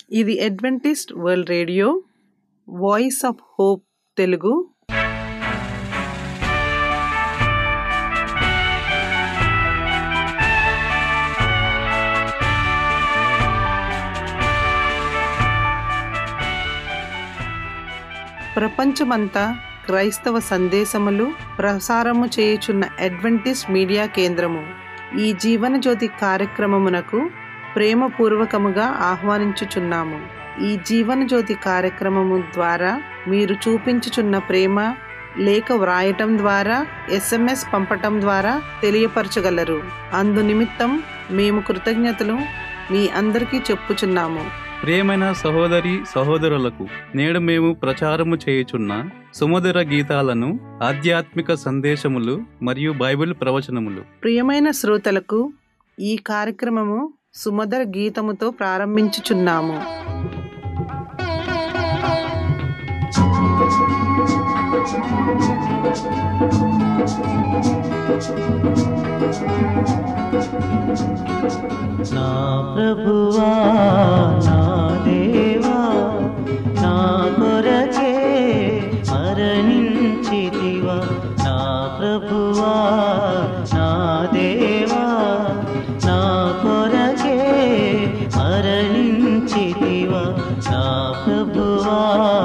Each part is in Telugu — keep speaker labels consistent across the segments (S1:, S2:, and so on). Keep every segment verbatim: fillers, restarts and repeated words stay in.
S1: ఇది Adventist world radio voice of hope Telugu. ప్రపంచమంతా క్రైస్తవ సందేశములు ప్రసారము చేయుచున్న అడ్వెంటిస్ట్ మీడియా కేంద్రము ఈ జీవనజ్యోతి కార్యక్రమమునకు ప్రేమపూర్వకముగా ఆహ్వానించుచున్నాము. ఈ జీవనజ్యోతి కార్యక్రమము ద్వారా మీరు చూపించుచున్న ప్రేమ లేఖ వ్రాయటం ద్వారా, ఎస్ఎంఎస్ పంపటం ద్వారా తెలియపరచగలరు. అందు నిమిత్తం మేము కృతజ్ఞతలు మీ అందరికీ చెప్పుచున్నాము.
S2: ప్రియమైన సహోదరి సహోదరులకు, నేడు మేము ప్రచారము చేయుచున్న సుమధుర గీతాలను, ఆధ్యాత్మిక సందేశములు మరియు బైబిల్ ప్రవచనములు.
S1: ప్రియమైన శ్రోతలకు ఈ కార్యక్రమము సుమధుర గీతముతో ప్రారంభించుచున్నాము.
S3: నా ప్రభువా నా దేవా, నా కొరకే మరణించితివా. నా ప్రభువా నా దేవా, నా కొరకే మరణించితివా. నా ప్రభువా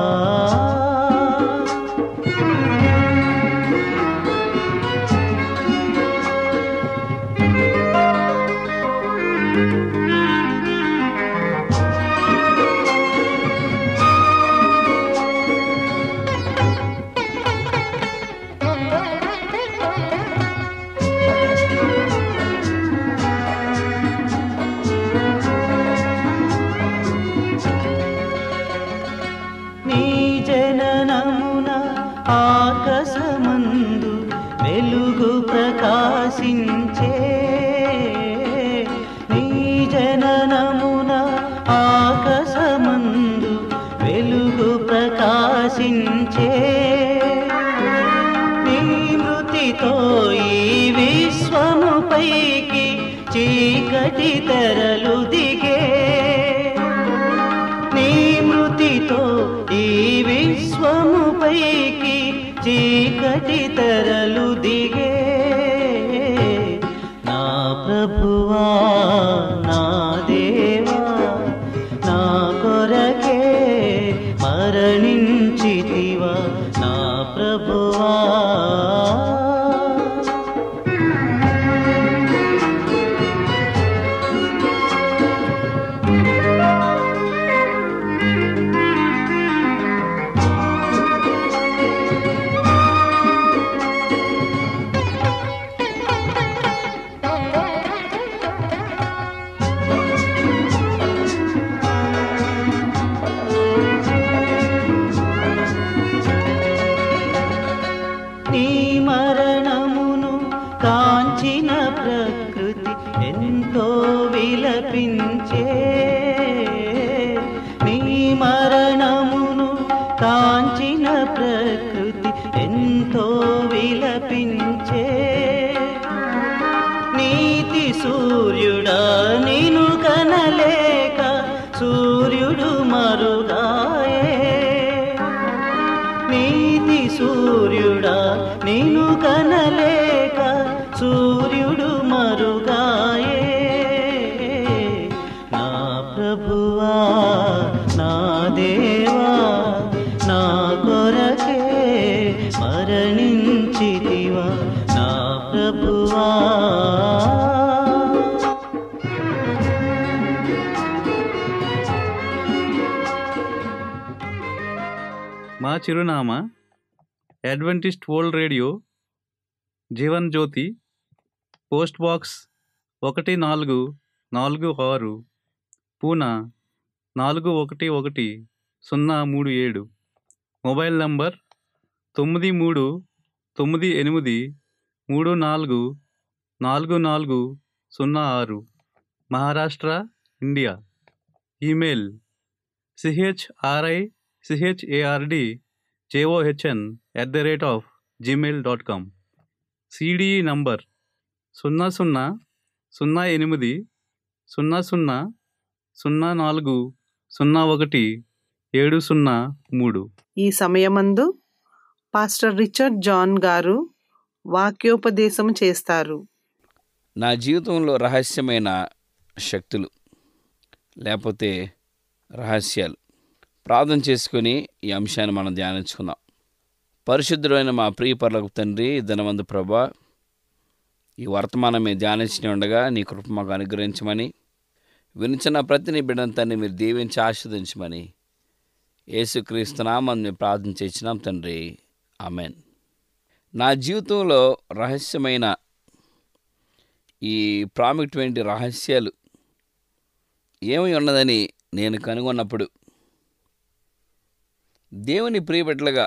S3: ఆకాశమందు వెలుగు ప్రకాశించే, నీ జననమున ఆకాశమందు వెలుగు ప్రకాశించే. నీ మృతితో ఈ విశ్వము పైకి చీకటి తెరలు దిగే. నీ మృతితో ఈ విశ్వము పైకి చీకటి తెరలు దిగే. నా ప్రభువా నా దేవా, నా కొరకే మరణించితివా. నా ప్రభువా కాంచిన ప్రకృతి ఎంతో విలపించే. నీ మరణమును కాంచిన ప్రకృతి ఎంతో విలపించే. నీతి సూర్యుడా నిను కనలేక సూర్యుడు మరుగాయే. నీతి సూర్యుడా నిను కనలేక సూర్యుడు మరుగాయే. నా ప్రభువా నా దేవా, నా కొరకే మరణించితివా. నా ప్రభువా
S2: మా చిరునామా Adventist world radio, Jeevan Jyoti, post box ఒకటి నాలుగు నాలుగు ఆరు, పూనా నాలుగు ఒకటి ఒకటి సున్నా మూడు ఏడు. మొబైల్ నంబర్ తొమ్మిది మూడు తొమ్మిది ఎనిమిది మూడు నాలుగు నాలుగు నాలుగు సున్నా ఆరు, Maharashtra, India. Email C H R I C H A R D J O H N at the rate of Gmail dot com. C D E number సున్నా సున్నా సున్నా ఎనిమిది సున్నా సున్నా సున్నా నాలుగు సున్నా ఒకటి ఏడు సున్నా మూడు.
S1: ఈ సమయమందు పాస్టర్ రిచర్డ్ జాన్ గారు వాక్యోపదేశం చేస్తారు.
S4: నా జీవితంలో రహస్యమైన శక్తులు లేకపోతే రహస్యాలు ప్రార్థన చేసుకొని ఈ అంశాన్ని మనం ధ్యానించుకుందాం. పరిశుద్ధుడైన మా ప్రియ పరలోకపు తండ్రి, ధనవంతు ప్రభా, ఈ వర్తమానం మేము ధ్యానించి ఉండగా నీ కృప మాకు అనుగ్రహించమని, వినిచిన ప్రతి నీ బిడ్డను తండ్రి మీరు దీవించి ఆశీర్వదించమని యేసుక్రీస్తు నామమున మేము ప్రార్థన చేసినాం తండ్రి, ఆమెన్. నా జీవితంలో రహస్యమైన ఈ ప్రాముఖ్యమైన రహస్యాలు ఏమి ఉన్నదని నేను కనుగొన్నప్పుడు, దేవుని ప్రియబిడ్డలుగా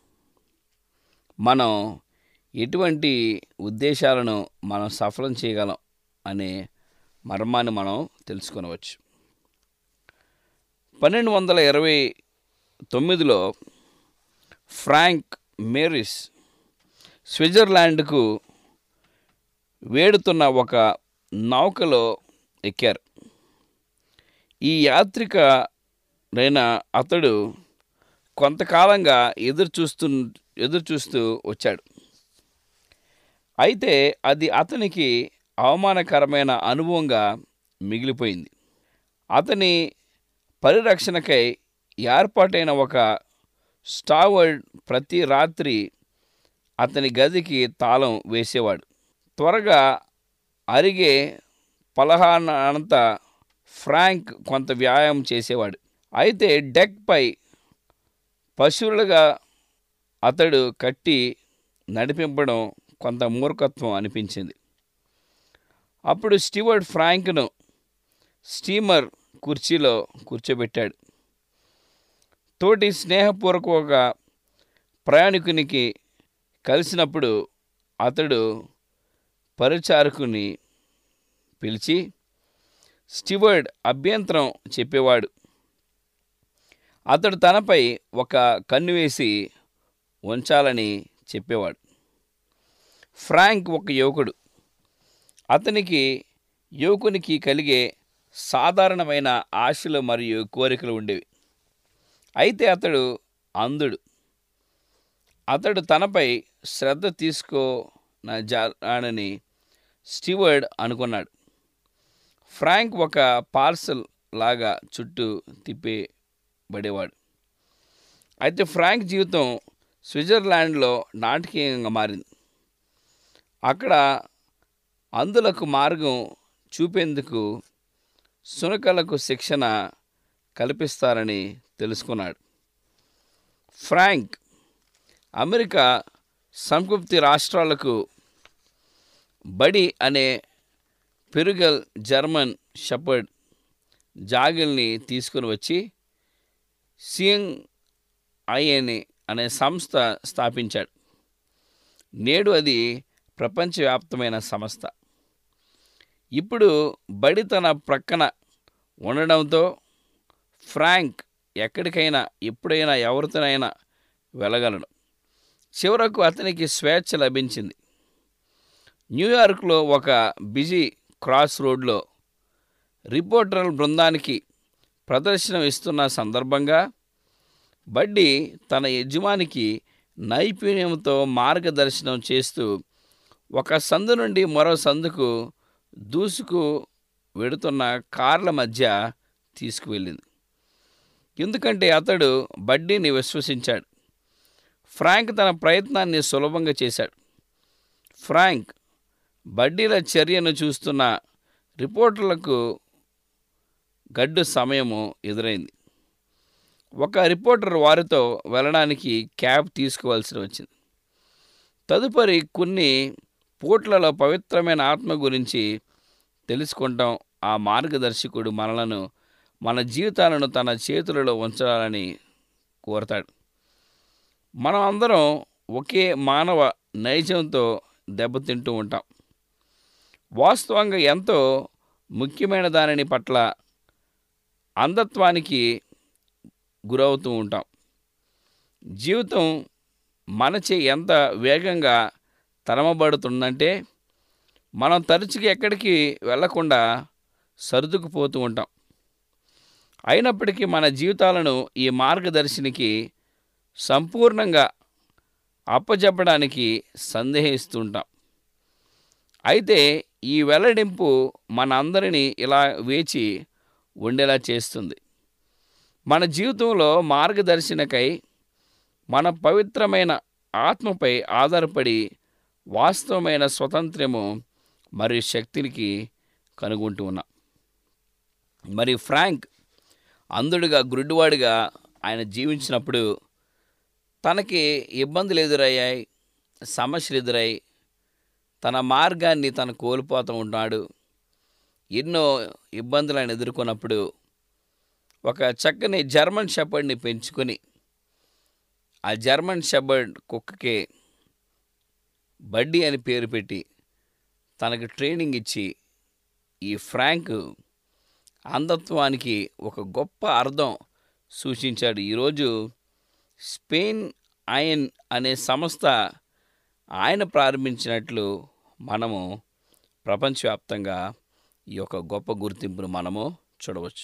S4: మనం ఎటువంటి ఉద్దేశాలను మనం సఫలం చేయగలం అనే మర్మాన్ని మనం తెలుసుకొనవచ్చు. పన్నెండు వందల ఇరవై తొమ్మిదిలో ఫ్రాంక్ మేరిస్ స్విట్జర్లాండ్కు వేడుతున్న ఒక నౌకలో ఎక్కారు. ఈ యాత్రికుడైన అతడు కొంతకాలంగా ఎదురు చూస్తూ ఎదురు చూస్తూ వచ్చాడు. అయితే అది అతనికి అవమానకరమైన అనుభవంగా మిగిలిపోయింది. అతని పరిరక్షణకై ఏర్పాటైన ఒక స్టావర్డ్ ప్రతి రాత్రి అతని గదికి తాళం వేసేవాడు. త్వరగా అరిగే పలహానంతా ఫ్రాంక్ కొంత వ్యాయామం చేసేవాడు. అయితే డెక్పై పశువులుగా అతడు కట్టి నడిపింపడం కొంత మూర్ఖత్వం అనిపించింది. అప్పుడు స్టీవర్డ్ ఫ్రాంక్ను స్టీమర్ కుర్చీలో కూర్చోబెట్టాడు. తోటి స్నేహపూర్వక ప్రయాణికునికి కలిసినప్పుడు అతడు పరిచారకుని పిలిచి స్టీవర్డ్ అభ్యంతరం చెప్పేవాడు. అతడు తనపై ఒక కన్ను వేసి ఉంచాలని చెప్పేవాడు. ఫ్రాంక్ ఒక యువకుడు. అతనికి యువకునికి కలిగే సాధారణమైన ఆశలు మరియు కోరికలు ఉండేవి. అయితే అతడు అంధుడు. అతడు తనపై శ్రద్ధ తీసుకోనని స్టీవర్డ్ అనుకున్నాడు. ఫ్రాంక్ ఒక పార్సల్ లాగా చుట్టూ తిప్పబడేవాడు. అయితే ఫ్రాంక్ జీవితం స్విట్జర్లాండ్లో నాటకీయంగా మారింది. అక్కడ అంధులకు మార్గం చూపేందుకు సునకలకు శిక్షణ కల్పిస్తారని తెలుసుకున్నాడు. ఫ్రాంక్ అమెరికా సంయుక్త రాష్ట్రాలకు బడి అనే పెరుగల్ జర్మన్ షెపర్డ్ జాగిల్ని తీసుకుని వచ్చి సియింగ్ ఐఎన్ఏ అనే సంస్థ స్థాపించాడు. నేడు అది ప్రపంచవ్యాప్తమైన సంస్థ. ఇప్పుడు బడి తన ప్రక్కన ఉండడంతో ఫ్రాంక్ ఎక్కడికైనా ఎప్పుడైనా ఎవరితోనైనా వెళ్ళగలడు. చివరకు అతనికి స్వేచ్ఛ లభించింది. న్యూయార్క్లో ఒక బిజీ క్రాస్ రోడ్లో రిపోర్టర్ల బృందానికి ప్రదర్శన ఇస్తున్న సందర్భంగా బడ్డీ తన యజమానికి నైపుణ్యంతో మార్గదర్శనం చేస్తూ ఒక సందు నుండి మరో సందుకు దూసుకు వెడుతున్న కార్ల మధ్య తీసుకువెళ్ళింది. ఎందుకంటే అతడు బడ్డీని విశ్వసించాడు. ఫ్రాంక్ తన ప్రయత్నాన్ని సులభంగా చేశాడు. ఫ్రాంక్ బడ్డీల చర్యను చూస్తున్న రిపోర్టర్లకు గడ్డు సమయము ఎదురైంది. ఒక రిపోర్టర్ వారితో వెళ్ళడానికి క్యాబ్ తీసుకోవాల్సి వచ్చింది. తదుపరి కొన్ని పూట్లలో పవిత్రమైన ఆత్మ గురించి తెలుసుకుంటాం. ఆ మార్గదర్శకుడు మనలను మన జీవితాలను తన చేతులలో ఉంచాలని కోరతాడు. మనం అందరం ఒకే మానవ నైజంతో దెబ్బతింటూ ఉంటాం. వాస్తవంగా ఎంతో ముఖ్యమైన దానిని పట్ల అంధత్వానికి గురవుతూ ఉంటాం. జీవితం మనచే ఎంత వేగంగా తరమబడుతుందంటే మనం తరచుగా ఎక్కడికి వెళ్లకుండా సర్దుకుపోతూ ఉంటాం. అయినప్పటికీ మన జీవితాలను ఈ మార్గదర్శినికి సంపూర్ణంగా అప్పచెప్పడానికి సందేహిస్తుంటాం. అయితే ఈ వెల్లడింపు మన అందరినీ ఇలా వేచి ఉండేలా చేస్తుంది. మన జీవితంలో మార్గదర్శనకై మన పవిత్రమైన ఆత్మపై ఆధారపడి వాస్తవమైన స్వతంత్రము మరియు శక్తికి కనుగొంటూ ఉన్నాం. మరి ఫ్రాంక్ అంధుడిగా గుడ్డివాడిగా ఆయన జీవించినప్పుడు తనకి ఇబ్బందులు ఎదురయ్యాయి, సమస్యలు ఎదురయ్యాయి. తన మార్గాన్ని తను కోల్పోతూ ఉన్నాడు. ఎన్నో ఇబ్బందులు ఆయన ఎదుర్కొన్నప్పుడు ఒక చక్కని జర్మన్ షెపర్డ్ని పెంచుకొని ఆ జర్మన్ షెపర్డ్ కుక్కకి బడ్డీ అని పేరు పెట్టి తనకు ట్రైనింగ్ ఇచ్చి ఈ ఫ్రాంక్ అంధత్వానికి ఒక గొప్ప అర్థం సూచించాడు. ఈరోజు స్పెయిన్ ఐన్ అనే సంస్థ ఆయన ప్రారంభించినట్లు మనము ప్రపంచవ్యాప్తంగా ఈ యొక్క గొప్ప గుర్తింపును మనము చూడవచ్చు.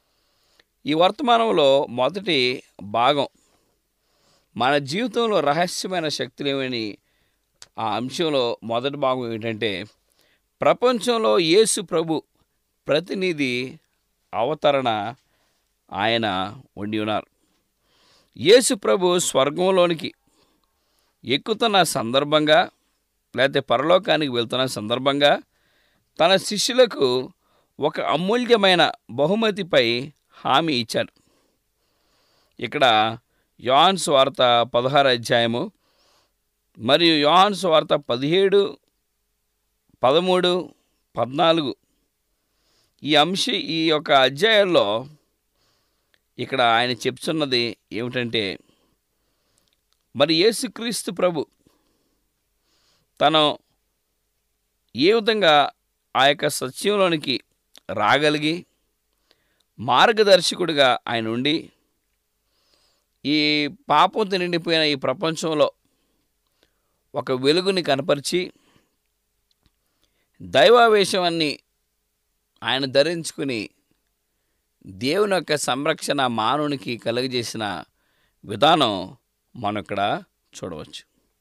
S4: ఈ వర్తమానంలో మొదటి భాగం మన జీవితంలో రహస్యమైన శక్తులు ఏమని ఆ అంశంలో మొదటి భాగం ఏంటంటే ప్రపంచంలో యేసు ప్రభు ప్రతినిధి అవతరణ ఆయన ఉండి ఉన్నారు. యేసు ప్రభు స్వర్గంలోనికి ఎక్కుతున్న సందర్భంగా లేకపోతే పరలోకానికి వెళ్తున్న సందర్భంగా తన శిష్యులకు ఒక అమూల్యమైన బహుమతిపై హామీ ఇచ్చారు. ఇక్కడ యోహాను సువార్త పదహారు అధ్యాయము మరియు యోహాను సువార్త పదిహేడు పదమూడు పద్నాలుగు ఈ అంశ ఈ యొక్క అధ్యాయాల్లో ఇక్కడ ఆయన చెప్తున్నది ఏమిటంటే మరి యేసుక్రీస్తు ప్రభు తను ఏ విధంగా ఆ యొక్క సత్యంలోనికి రాగలిగి మార్గదర్శకుడిగా ఆయన ఉండి ఈ పాపంతో నిండిపోయిన ఈ ప్రపంచంలో ఒక వెలుగుని కనపరిచి దైవావేశాన్ని ఆయన ధరించుకుని దేవుని యొక్క సంరక్షణ మానవునికి కలుగజేసిన విధానం మనం ఇక్కడ చూడవచ్చు.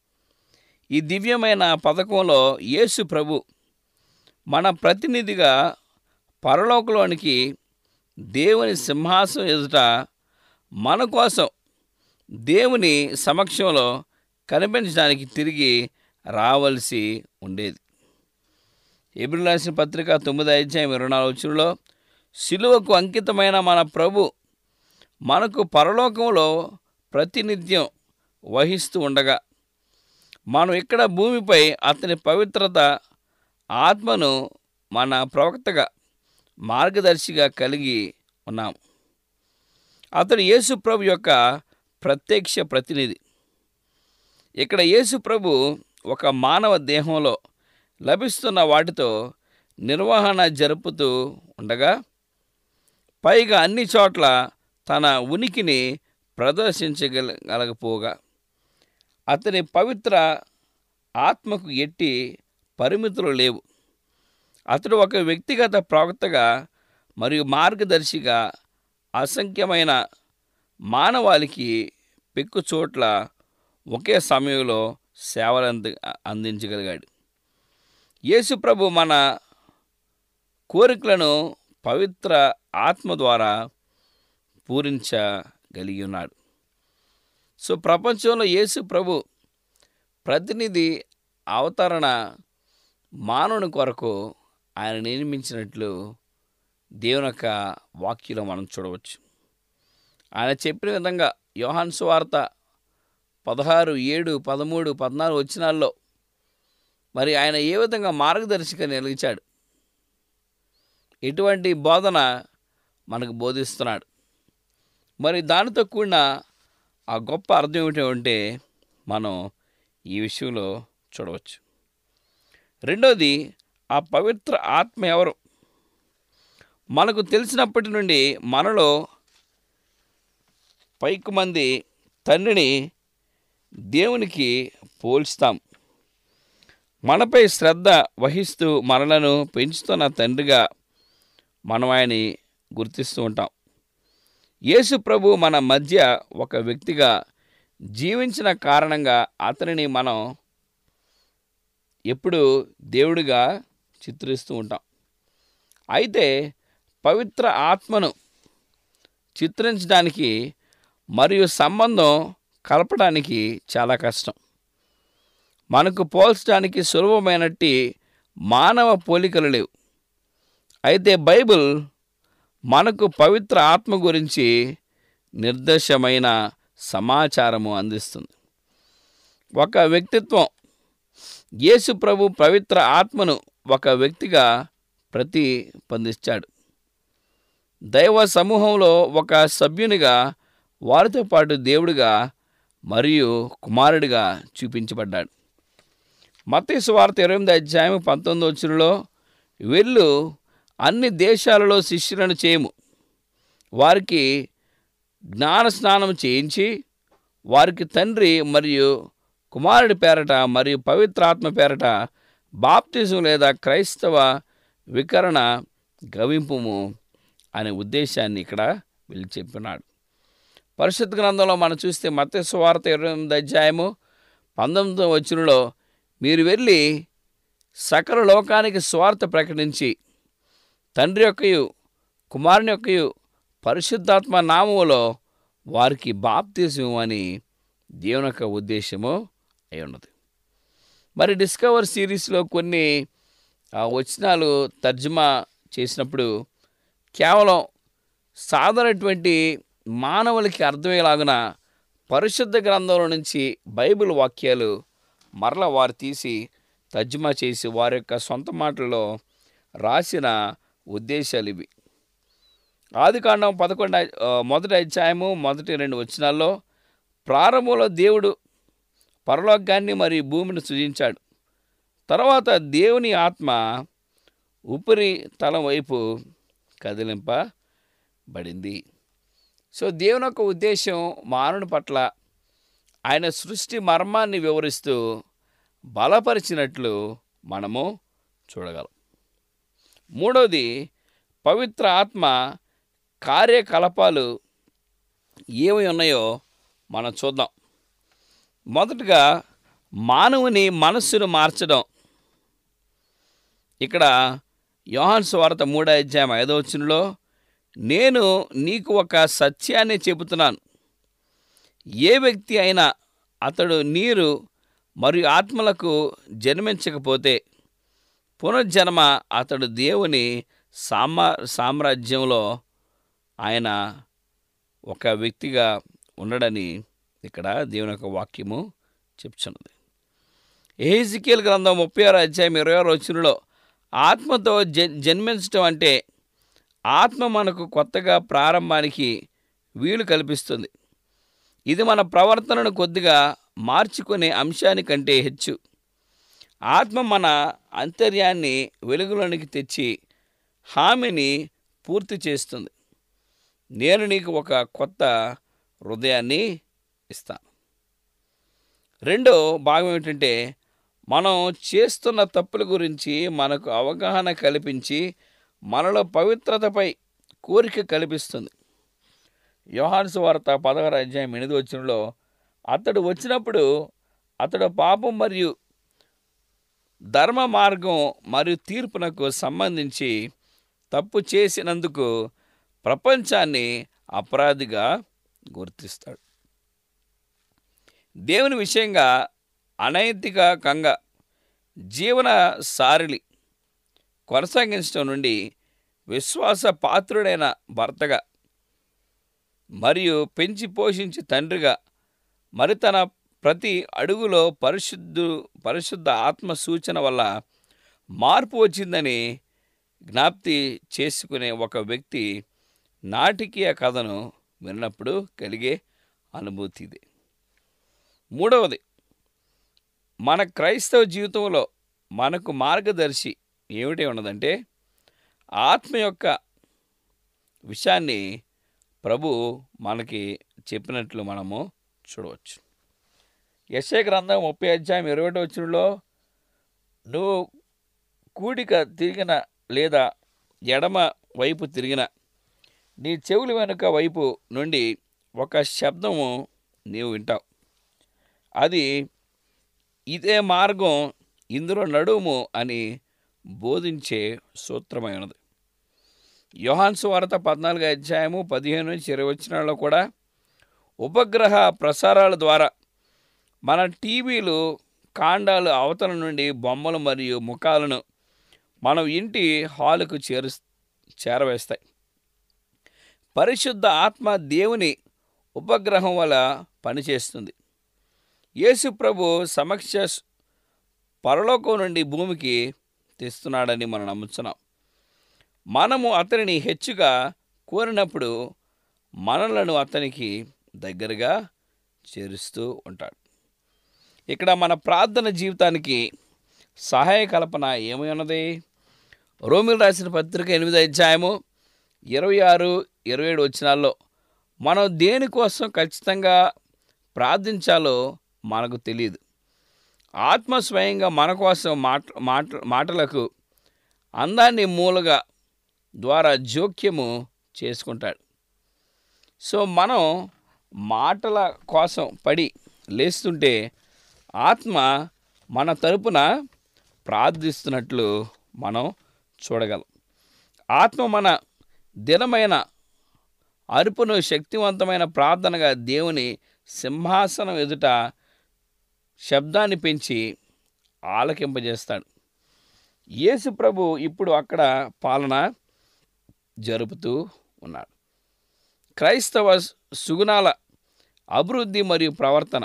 S4: ఈ దివ్యమైన పథకంలో యేసు ప్రభు మన ప్రతినిధిగా పరలోకంలోనికి దేవుని సింహాసనం ఎదుట మన కోసం దేవుని సమక్షంలో కనిపించడానికి తిరిగి రావలసి ఉండేది. హెబ్రీయులకు రాసిన పత్రిక తొమ్మిది అధ్యాయం ఇరవై నాలుగు వచనంలో సిలువకు అంకితమైన మన ప్రభు మనకు పరలోకంలో ప్రాతినిధ్యం వహిస్తూ ఉండగా మనం ఇక్కడ భూమిపై అతని పవిత్రత ఆత్మను మన ప్రవక్తగా మార్గదర్శిగా కలిగి ఉన్నాం. అతడు యేసు ప్రభు యొక్క ప్రత్యక్ష ప్రతినిధి. ఇక్కడ యేసు ప్రభు ఒక మానవ దేహంలో లభిస్తున్న వాటితో నిర్వహణ జరుపుతూ ఉండగా పైగా అన్ని చోట్ల తన ఉనికిని ప్రదర్శించగలగపోగా అతని పవిత్ర ఆత్మకు ఎట్టి పరిమితులు లేవు. అతడు ఒక వ్యక్తిగత ప్రవక్తగా మరియు మార్గదర్శిగా అసంఖ్యమైన మానవాళికి పెక్కు చోట్ల ఒకే సమయంలో సేవలు అంది అందించగలిగాడు. యేసు ప్రభు మన కోరికలను పవిత్ర ఆత్మ ద్వారా పూరించగలిగి ఉన్నాడు. సో ప్రపంచంలో యేసు ప్రభు ప్రతినిధి అవతరణ మానవుని కొరకు ఆయన నిర్మించినట్లు దేవుని యొక్క వాక్యంలో మనం చూడవచ్చు. ఆయన చెప్పిన విధంగా యోహాను సువార్త పదహారు ఏడు పదమూడు పద్నాలుగు వచనాల్లో మరి ఆయన ఏ విధంగా మార్గదర్శిగా నిలిచాడు, ఎటువంటి బోధన మనకు బోధిస్తున్నాడు, మరి దానితో కూడిన ఆ గొప్ప అర్థం ఏమిటంటే మనం ఈ విషయంలో చూడవచ్చు. రెండోది, ఆ పవిత్ర ఆత్మ ఎవరు? మనకు తెలిసినప్పటి నుండి మనలో పైకి మంది తండ్రిని దేవునికి పోల్చుతాం. మనపై శ్రద్ధ వహిస్తూ మనలను పెంచుతున్న తండ్రిగా మనం ఆయన్ని గుర్తిస్తూ ఉంటాం. యేసు ప్రభు మన మధ్య ఒక వ్యక్తిగా జీవించిన కారణంగా అతనిని మనం ఎప్పుడు దేవుడిగా చిత్రిస్తూ ఉంటాం. అయితే పవిత్ర ఆత్మను చిత్రించడానికి మరియు సంబంధం కలపడానికి చాలా కష్టం. మనకు పోల్చడానికి సులభమైనట్టి మానవ పోలికలు లేవు. అయితే బైబిల్ మనకు పవిత్ర ఆత్మ గురించి నిర్దేశమైన సమాచారము అందిస్తుంది. ఒక వ్యక్తిత్వం, యేసు ప్రభు పవిత్ర ఆత్మను ఒక వ్యక్తిగా ప్రతిస్పందించాడు. దైవ సమూహంలో ఒక సభ్యునిగా, వారితో పాటు దేవుడిగా మరియు కుమారుడిగా చూపించబడ్డాడు. మత్తయి సువార్త ఇరవై ఎనిమిది అధ్యాయం పంతొమ్మిది వచనంలో, వెళ్ళు అన్ని దేశాలలో శిష్యులను చేయము, వారికి జ్ఞాన స్నానం చేయించి వారికి తండ్రి మరియు కుమారుడి పేరట మరియు పవిత్రాత్మ పేరట బాప్తిజం లేదా క్రైస్తవ వికరణ గవింపుము అనే ఉద్దేశాన్ని ఇక్కడ వీళ్ళు చెప్పినాడు. పరిశుద్ధ గ్రంథంలో మనం చూస్తే మత్తయి సువార్త ఇరవై ఎనిమిది అధ్యాయము పంతొమ్మిదవ వచనంలో, మీరు వెళ్ళి సకల లోకానికి సువార్త ప్రకటించి తండ్రి యొక్కయు కుమారుని యొక్కయు పరిశుద్ధాత్మ నామములో వారికి బాప్తిజం అని దేవుని యొక్క ఉద్దేశము అయి ఉన్నది. మరి డిస్కవర్ సిరీస్లో కొన్ని వచనాలు తర్జుమా చేసినప్పుడు కేవలం సాధారణటువంటి మానవులకి అర్థమయ్యేలాగున పరిశుద్ధ గ్రంథంలో నుంచి బైబిల్ వాక్యాలు మరల వారు తీసి తర్జుమా చేసి వారి యొక్క సొంత మాటల్లో రాసిన ఉద్దేశాలు ఇవి. ఆదికాండం పదకొండు మొదటి అధ్యాయము మొదటి రెండు వచనాల్లో, ప్రారంభంలో దేవుడు పరలోకాన్ని మరియు భూమిని సృజించాడు. తర్వాత దేవుని ఆత్మ ఉపరితలం వైపు కదిలింపబడింది. సో దేవుని యొక్క ఉద్దేశం మానవుని పట్ల ఆయన సృష్టి మర్మాన్ని వివరిస్తూ బలపరిచినట్లు మనము చూడగలం. మూడవది, పవిత్ర ఆత్మ కార్యకలాపాలు ఏమి ఉన్నాయో మనం చూద్దాం. మొదటగా మానవుని మనస్సును మార్చడం. ఇక్కడ యోహాను సువార్త మూడో అధ్యాయం ఐదో వచనంలో, నేను నీకు ఒక సత్యాన్ని చెబుతున్నాను, ఏ వ్యక్తి అయినా అతడు నీరు మరియు ఆత్మలకు జన్మించకపోతే పునర్జన్మ అతడు దేవుని సామా సామ్రాజ్యంలో ఆయన ఒక వ్యక్తిగా ఉండడని ఇక్కడ దేవుని యొక్క వాక్యము చెప్తున్నది. యెహెజ్కేలు గ్రంథం ముప్పై ఆరో అధ్యాయం ఇరవై ఆరో వచనంలో, ఆత్మతో జ జన్మించడం అంటే ఆత్మ మనకు కొత్తగా ప్రారంభానికి వీలు కల్పిస్తుంది. ఇది మన ప్రవర్తనను కొద్దిగా మార్చుకునే అంశానికంటే హెచ్చు. ఆత్మ మన అంతర్యాన్ని వెలుగులోనికి తెచ్చి హామీని పూర్తి చేస్తుంది. నేను నీకు ఒక కొత్త హృదయాన్ని ఇస్తాను. రెండో భాగం ఏమిటంటే, మనం చేస్తున్న తప్పుల గురించి మనకు అవగాహన కల్పించి మనలో పవిత్రతపై కోరిక కల్పిస్తుంది. యోహాను సువార్త పదహారు అధ్యాయం ఎనిమిది వచనంలో, అతడు వచ్చినప్పుడు అతడు పాపం మరియు ధర్మ మార్గం మరియు తీర్పునకు సంబంధించి తప్పు చేసినందుకు ప్రపంచాన్ని అపరాధిగా గుర్తిస్తాడు. దేవుని విషయంగా అనైతికంగా జీవన సారిలి కొనసాగించడం నుండి విశ్వాస పాత్రుడైన భర్తగా మరియు పెంచి పోషించి తండ్రిగా, మరి తన ప్రతి అడుగులో పరిశుద్ధు పరిశుద్ధ ఆత్మ సూచన వల్ల మార్పు వచ్చిందని జ్ఞాప్తి చేసుకునే ఒక వ్యక్తి నాటకీయ కథను విన్నప్పుడు కలిగే అనుభూతి ఇది. మూడవది, మన క్రైస్తవ జీవితంలో మనకు మార్గదర్శి ఏమిటి ఉన్నదంటే, ఆత్మ యొక్క విషయాన్ని ప్రభు మనకి చెప్పినట్లు మనము చూడవచ్చు. యెషయా గ్రంథం ముప్పై అధ్యాయం ఇరవై ఒకటో వచనంలో, నువ్వు కూడిక తిరిగిన లేదా ఎడమ వైపు తిరిగిన నీ చెవుల వెనుక వైపు నుండి ఒక శబ్దము నీవు వింటావు. అది ఇదే మార్గం, ఇందులో నడుము అని బోధించే సూత్రమై ఉన్నది. యోహాను సువార్త పద్నాలుగు అధ్యాయము పదిహేను నుంచి ఇరవై వచనాల్లో కూడా ఉపగ్రహ ప్రసారాల ద్వారా మన టీవీలు కాండాలు అవతల నుండి బొమ్మలు మరియు ముఖాలను మనం ఇంటి హాలుకు చేరు చేరవేస్తాయి. పరిశుద్ధ ఆత్మ దేవుని ఉపగ్రహం వల్ల పనిచేస్తుంది. యేసు ప్రభు సమక్ష పరలోకం నుండి భూమికి తెస్తున్నాడని మనం నమ్ముతున్నాం. మనము అతనిని హెచ్చుగా కోరినప్పుడు మనలను అతనికి దగ్గరగా చేరుస్తూ ఉంటాడు. ఇక్కడ మన ప్రార్థన జీవితానికి సహాయ కల్పన ఏమై ఉన్నది? రోమిలు రాసిన పత్రిక ఎనిమిది అధ్యాయము ఇరవై ఆరు ఇరవై ఏడు వచనాల్లో మనం దేనికోసం ఖచ్చితంగా ప్రార్థించాలో మనకు తెలియదు. ఆత్మ స్వయంగా మన కోసం మాట మాట మాటలకు అందాన్ని మూలగా ద్వారా జోక్యము చేసుకుంటాడు. సో మనం మాటల కోసం పడి లేస్తుంటే ఆత్మ మన తరపున ప్రార్థిస్తున్నట్లు మనం చూడగలం. ఆత్మ మన దినమైన అరుపును శక్తివంతమైన ప్రార్థనగా దేవుని సింహాసనం ఎదుట శబ్దాన్ని పెంచి ఆలకింపజేస్తాడు. యేసు ప్రభు ఇప్పుడు అక్కడ పాలన జరుపుతూ ఉన్నాడు. క్రైస్తవ సుగుణాల అభివృద్ధి మరియు ప్రవర్తన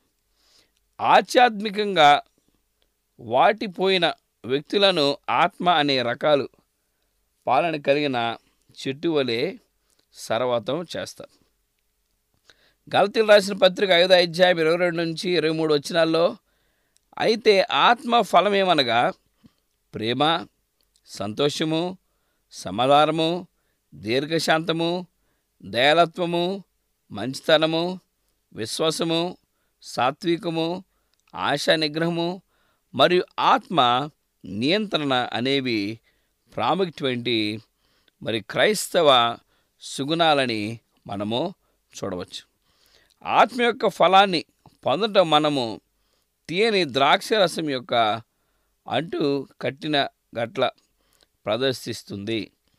S4: ఆధ్యాత్మికంగా వాటిపోయిన వ్యక్తులను ఆత్మ అనే రకాలు పాలన కలిగిన చెట్టు వలె సర్వతం చేస్తారు. గలతీయులు రాసిన పత్రిక ఐదో అధ్యాయం ఇరవై రెండు నుంచి ఇరవై మూడు వచనాల్లో అయితే ఆత్మ ఫలమేమనగా ప్రేమ, సంతోషము, సమాధానము, దీర్ఘశాంతము, దయాళత్వము, మంచితనము, విశ్వాసము, సాత్వికము, ఆశా నిగ్రహము మరియు ఆత్మ నియంత్రణ అనేవి ప్రాముఖ్యమైన మరి క్రైస్తవ సుగుణాలని మనము చూడవచ్చు. ఆత్మ యొక్క ఫలాన్ని పొందటం మనము తీయని ద్రాక్షరసం యొక్క అంటూ కట్టిన గట్ల ప్రదర్శిస్తుంది.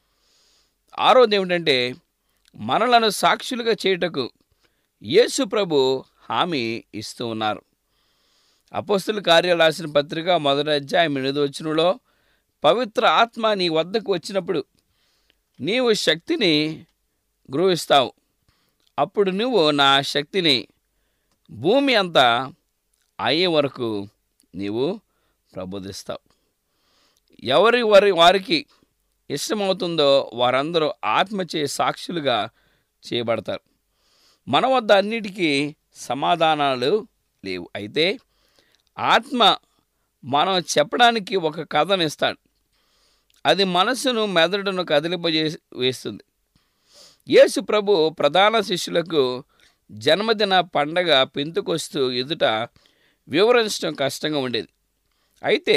S4: ఆరోది ఏమిటంటే మనలను సాక్షులుగా చేయుటకు యేసు ప్రభు హామీ ఇస్తూ ఉన్నారు. అపోస్తలుల కార్యాలు రాసిన పత్రిక మొదటి అధ్యాయం ఎనిమిది వచనంలో పవిత్ర ఆత్మ నీ వద్దకు వచ్చినప్పుడు నీవు శక్తిని గ్రహిస్తావు. అప్పుడు నువ్వు నా శక్తిని భూమి అంతా అయ్యే వరకు నీవు ప్రబోధిస్తావు. ఎవరి వారి వారికి ఇష్టమవుతుందో వారందరూ ఆత్మచే సాక్షులుగా చేయబడతారు. మన వద్ద అన్నిటికీ సమాధానాలు లేవు. అయితే ఆత్మ మనం చెప్పడానికి ఒక కథను ఇస్తాడు. అది మనసును మెదడును కదిలింపజే వేస్తుంది. యేసు ప్రభు ప్రధాన శిష్యులకు జన్మదిన పండగ పెంతుకొస్తూ ఎదుట వివరించడం కష్టంగా ఉండేది. అయితే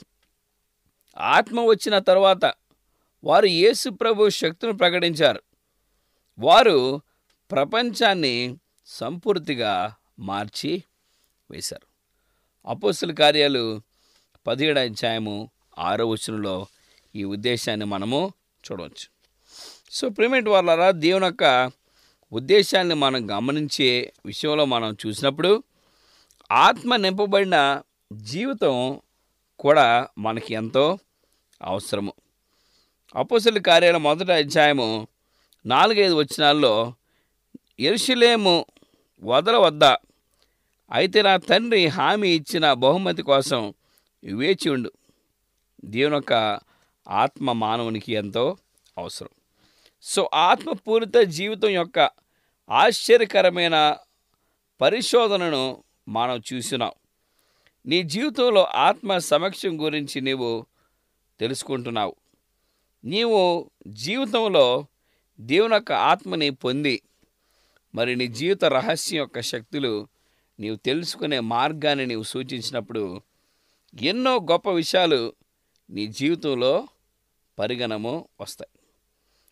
S4: ఆత్మ వచ్చిన తరువాత వారు యేసు ప్రభు శక్తిని ప్రకటించారు. వారు ప్రపంచాన్ని సంపూర్తిగా మార్చి వేశారు. అపోస్తలుల కార్యాలు పదిహేడు అధ్యాయము ఆరో వచనంలో ఈ ఉద్దేశాన్ని మనము చూడవచ్చు. సో ప్రియమైన వాళ్ళారా, దేవుని యొక్క ఉద్దేశాన్ని మనం గమనించే విషయంలో మనం చూసినప్పుడు ఆత్మ నింపబడిన జీవితం కూడా మనకి ఎంతో అవసరము. అపోస్తలుల కార్యాల మొదటి అధ్యాయము నాలుగైదు వచనాల్లో యెరూషలేము వదల వద్ద అయితే నా తండ్రి హామీ ఇచ్చిన బహుమతి కోసం వేచి ఉండు. దేవుని యొక్క ఆత్మ మానవునికి ఎంతో అవసరం. సో ఆత్మపూరిత జీవితం యొక్క ఆశ్చర్యకరమైన పరిశోధనను మనం చూసినాం. నీ జీవితంలో ఆత్మ సమక్షం గురించి నీవు తెలుసుకుంటున్నావు. నీవు జీవితంలో దేవుని యొక్క ఆత్మని పొంది మరి నీ జీవిత రహస్యం యొక్క శక్తులు నీవు తెలుసుకునే మార్గాన్ని నీవు సూచించినప్పుడు ఎన్నో గొప్ప విషయాలు నీ జీవితంలో పరిగణము వస్తాయి.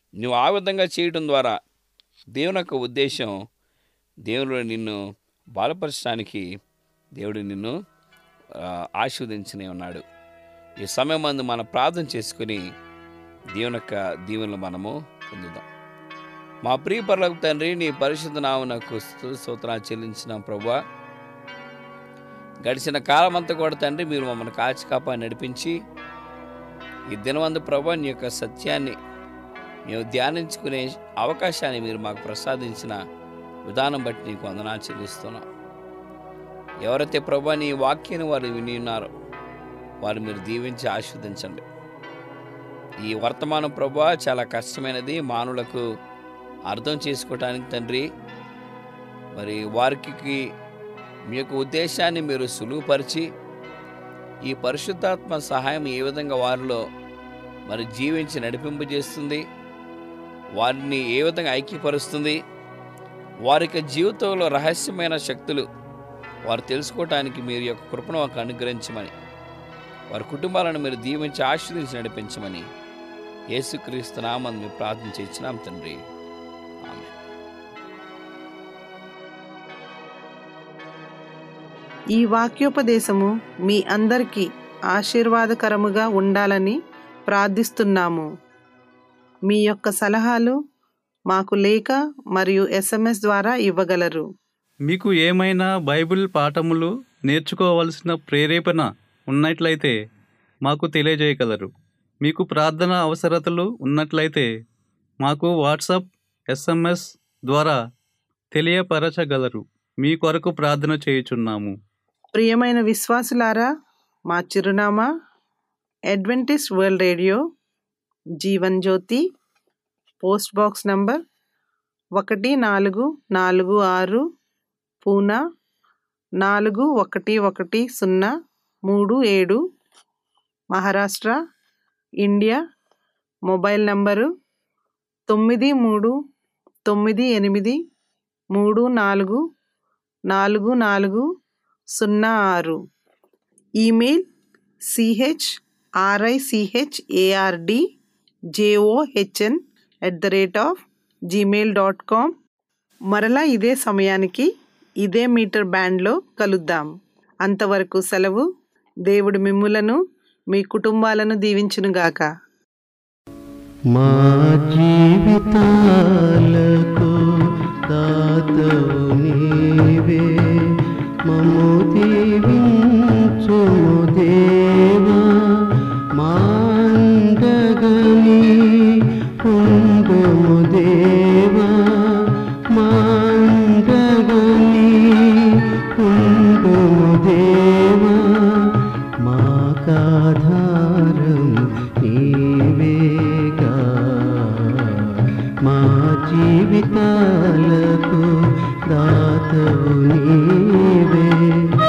S4: నువ్వు ఆ విధంగా చేయడం ద్వారా దేవుని యొక్క ఉద్దేశం, దేవుడు నిన్ను బలపరచడానికి దేవుడు నిన్ను ఆశీర్వదించనే ఉన్నాడు. ఈ సమయం మందు మనం ప్రార్థన చేసుకుని దేవుని యొక్క దీవెనలు మనము పొందుదాం. మా ప్రియ పరలోకపు తండ్రి, నీ పరిశుద్ధ నామమునకు స్తోత్రాలు చెల్లించిన ప్రభువా, గడిచిన కాలం అంతా కూడా తండ్రి మీరు మమ్మల్ని కాచి కాపాడి నడిపించి ఈ దినవందు ప్రభువా నీ యొక్క సత్యాన్ని మేము ధ్యానించుకునే అవకాశాన్ని మీరు మాకు ప్రసాదించిన విధానం బట్టి నీకు వందనాలు చెల్లిస్తున్నాం. ఎవరైతే ప్రభువా నీ వాక్యాన్ని వారు విని ఉన్నారో వారు మీరు దీవించి ఆశీర్వదించండి. ఈ వర్తమానం ప్రభువా చాలా కష్టమైనది, మానవులకు అర్థం చేసుకోవటానికి తండ్రి. మరి వారికి మీ యొక్క ఉద్దేశాన్ని మీరు సులువుపరిచి ఈ పరిశుద్ధాత్మ సహాయం ఏ విధంగా వారిలో మరి జీవించి నడిపింపజేస్తుంది, వారిని ఏ విధంగా ఐక్యపరుస్తుంది, వారి యొక్క జీవితంలో రహస్యమైన శక్తులు వారు తెలుసుకోవటానికి మీరు యొక్క కృపను వారికి అనుగ్రహించమని, వారి కుటుంబాలను మీరు దీవించి ఆశీర్వదించి నడిపించమని యేసుక్రీస్తు నామమున మేము ప్రార్థన చేయించినాం తండ్రి. ఆమేన్.
S1: ఈ వాక్యోపదేశము మీ అందరికీ ఆశీర్వాదకరముగా ఉండాలని ప్రార్థిస్తున్నాము. మీ యొక్క సలహాలు మాకు లేఖ మరియు ఎస్ఎంఎస్ ద్వారా ఇవ్వగలరు.
S2: మీకు ఏమైనా బైబిల్ పాఠములు నేర్చుకోవలసిన ప్రేరేపణ ఉన్నట్లయితే మాకు తెలియజేయగలరు. మీకు ప్రార్థన అవసరతలు ఉన్నట్లయితే మాకు వాట్సాప్, ఎస్ఎంఎస్ ద్వారా తెలియపరచగలరు. మీ కొరకు ప్రార్థన చేయుచున్నాము.
S1: ప్రియమైన విశ్వాసులారా, మా చిరునామా Adventist world radio, Jeevan Jyoti, post box number ఒకటి నాలుగు నాలుగు ఆరు, పూనా నాలుగు ఒకటి ఒకటి సున్నా మూడు ఏడు, మహారాష్ట్ర, ఇండియా. మొబైల్ నంబరు తొమ్మిది మూడు తొమ్మిది ఎనిమిది మూడు నాలుగు నాలుగు నాలుగు సున్నా ఆరు. Email C H R I C H A R D J O H N at the rate of Gmail dot com. మరలా ఇదే సమయానికి ఇదే మీటర్ బ్యాండ్లో కలుద్దాం. అంతవరకు సెలవు. దేవుడు మిమ్ములను మీ కుటుంబాలను దీవించునుగాక.
S3: మా జీవితాలకు దాతవు నీవే, మమ్ము దీవించుము దేవా. మాండగని ఉండుము దేవా, మాండగని ఉండుము దేవా. మాకాధారం నీవేగా, మా జీవితాలకు దాతవు నీవే.